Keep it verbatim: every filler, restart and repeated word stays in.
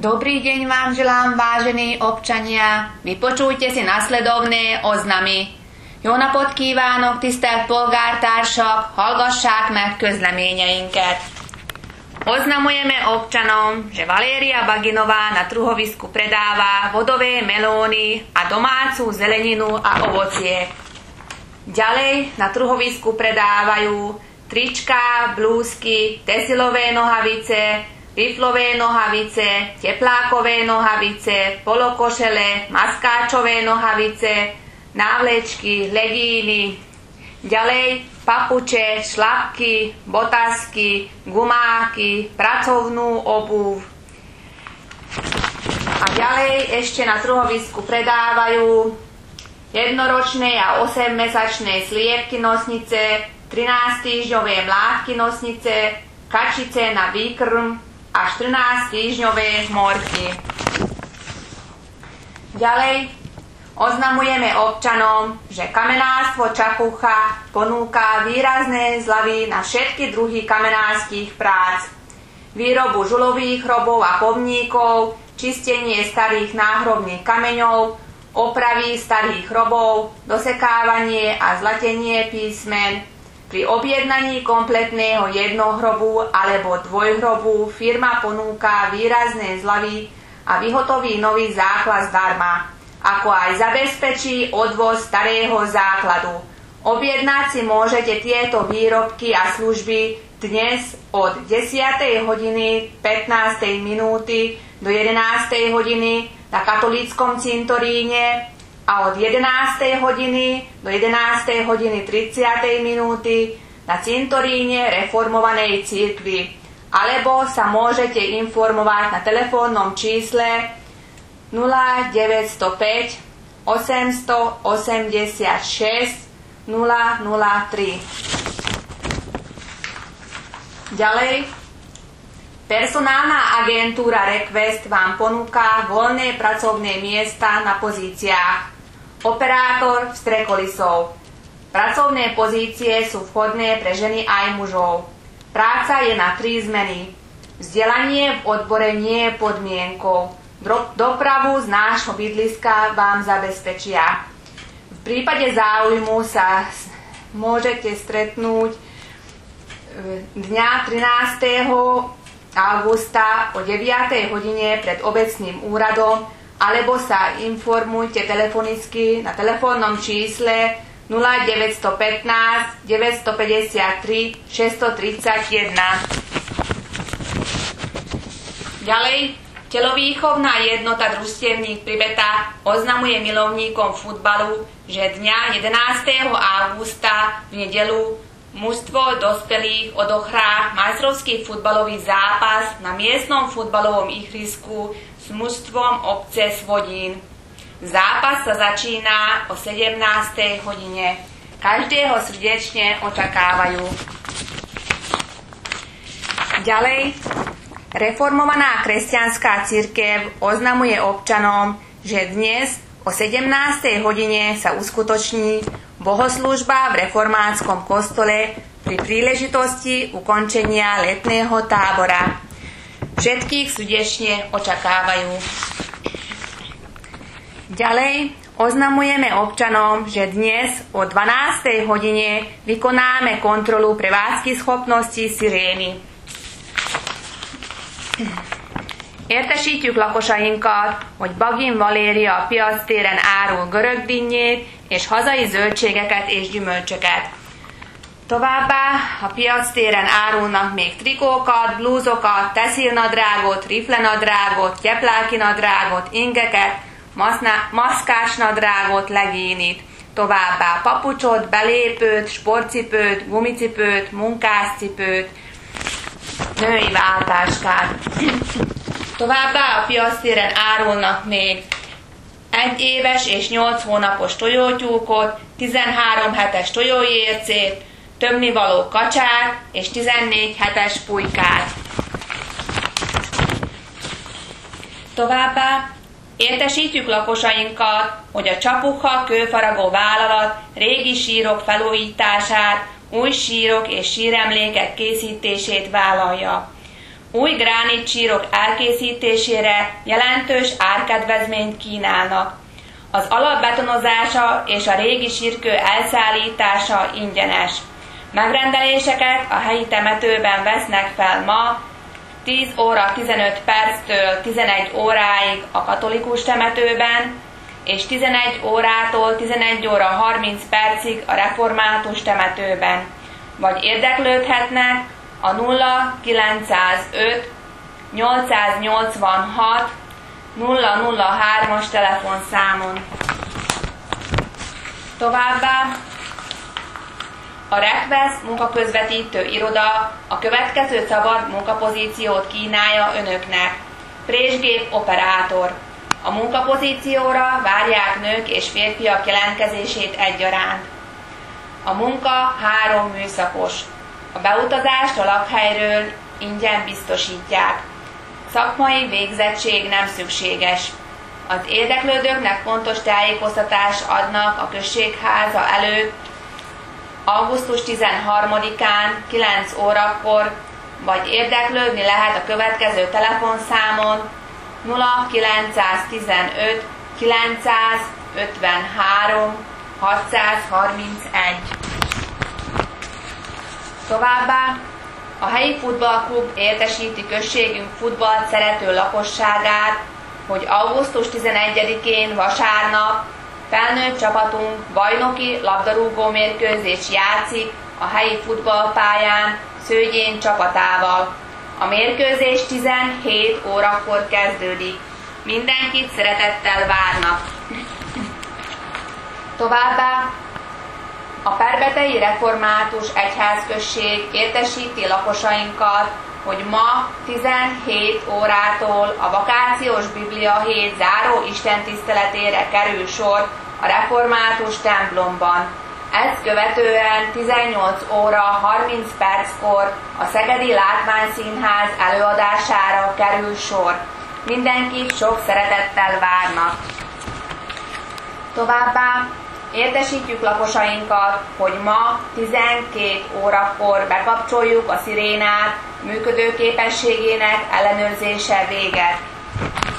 Dobrý deň vám želám, vážení občania. Vypočujte si nasledovné oznamy. Jó napot kívánok, tisztelt polgártársak, hallgassák meg közleményeinket. Oznamujeme občanom, že Valéria Baginová na truhovisku predáva vodové melóny a domácu zeleninu a ovocie. Ďalej na truhovisku predávajú trička, blúzky, tesilové nohavice, riflové nohavice, teplákové nohavice, polokošele, maskáčové nohavice, návlečky, legíny, ďalej papuče, šlapky, botasky, gumáky, pracovnú obuv. A ďalej ešte na truhovisku predávajú jednoročné a osemmesačné sliepky nosnice, trinásťtýždňové mládky nosnice, kačice na výkrm a štrnásťtýždňové hmorky. Ďalej oznamujeme občanom, že kamenárstvo Čapucha ponúka výrazné zľavy na všetky druhy kamenárskych prác. Výrobu žulových hrobov a pomníkov, čistenie starých náhrobných kameňov, opravy starých hrobov, dosekávanie a zlatenie písmen. Pri objednaní kompletného jednohrobu alebo dvojhrobu firma ponúka výrazné zľavy a vyhotoví nový základ zdarma, ako aj zabezpečí odvoz starého základu. Objednať si môžete tieto výrobky a služby dnes od desiatej hodiny pätnástej minúty do jedenástej hodiny na katolíckom cintoríne a od jedenástej hodiny do jedenástej hodiny tridsiatej minúty na cintoríne reformovanej cirkvi. Alebo sa môžete informovať na telefónnom čísle nula deväť nula päť osem osem šesť nula nula tri. Ďalej, personálna agentúra Request vám ponúka voľné pracovné miesta na pozíciách operátor strekolisov. Pracovné pozície sú vhodné pre ženy aj mužov. Práca je na tri zmeny. Vzdelanie v odbore nie je podmienkou. Dopravu z nášho bydliska vám zabezpečia. V prípade záujmu sa môžete stretnúť dňa trinásteho augusta o deviatej hodine pred obecným úradom alebo sa informujte telefonicky na telefónnom čísle nula deväť jedna päť deväť päť tri šesť tri jeden. Ďalej, telovýchovná jednota Družstevník Pribeta oznamuje milovníkom futbalu, že dňa jedenásteho augusta v nedeľu mužstvo dospelých odohrá majstrovský futbalový zápas na miestnom futbalovom ihrisku s mužstvom obce Svodín. Zápas sa začína o sedemnástej hodine. Každého srdečne očakávajú. Ďalej, reformovaná kresťanská cirkev oznamuje občanom, že dnes o sedemnástej hodine sa uskutoční bohoslúžba v reformátskom kostole pri príležitosti ukončenia letného tábora. Všetkých srdečne očakávajú. Ďalej oznamujeme občanom, že dnes o dvanástej hodine vykonáme kontrolu prevádzky schopnosti szirény. Értesítjük lakosainkat, hogy Bagin Valéria a piactéren árul görögdinnyét és hazai zöldségeket és gyümölcsöket. Továbbá a piactéren árulnak még trikókat, blúzokat, textilnadrágot, riflenadrágot, gyeplákinadrágot, ingeket, maszkásnadrágot, legínit. Továbbá papucsot, belépőt, sportcipőt, gumicipőt, munkáscipőt, női váltáskát. Továbbá a piactéren árulnak még egy éves és nyolc hónapos tojótyúkot, tizenhárom hetes tojójércét, tömnivaló kacsát és tizennégy hetes pulykát. Továbbá értesítjük lakosainkat, hogy a Csapukha kőfaragó vállalat régi sírok felújítását, új sírok és síremlékek készítését vállalja. Új gránítsírok elkészítésére jelentős árkedvezményt kínálnak. Az alapbetonozása és a régi sírkő elszállítása ingyenes. Megrendeléseket a helyi temetőben vesznek fel ma, tíz óra tizenöt perctől tizenegy óráig a katolikus temetőben, és tizenegy órától tizenegy óra harminc percig a református temetőben. Vagy érdeklődhetnek a nulla kilencszázöt nyolcszáznyolcvanhat nulla nulla hármas telefonszámon. Továbbá a Request munkaközvetítő iroda a következő szabad munkapozíciót kínálja önöknek. Présgép operátor. A munkapozícióra várják nők és férfiak jelentkezését egyaránt. A munka három műszakos. A beutazást a lakhelyről ingyen biztosítják. Szakmai végzettség nem szükséges. Az érdeklődőknek fontos tájékoztatást adnak a községháza előtt augusztus tizenharmadikán kilenc órakor, vagy érdeklődni lehet a következő telefonszámon nulla kilencszáztizenöt kilencszázötvenhárom hatszázharmincegy. Továbbá a helyi futballklub értesíti községünk futballt szerető lakosságát, hogy augusztus tizenegyedikén vasárnap felnőtt csapatunk bajnoki labdarúgó mérkőzés játszik a helyi futballpályán Szőgyén csapatával. A mérkőzés tizenhét órakor kezdődik. Mindenkit szeretettel várnak. Továbbá a Perbetei Református Egyházközség értesíti lakosainkat, hogy ma tizenhét órától a vakációs Biblia hét záró istentiszteletére kerül sor a református templomban. Ezt követően tizennyolc óra harminc perckor a Szegedi Látványszínház előadására kerül sor. Mindenkit sok szeretettel várnak. Továbbá értesítjük lakosainkat, hogy ma tizenkét órakor bekapcsoljuk a szirénát, működőképességének ellenőrzése véget.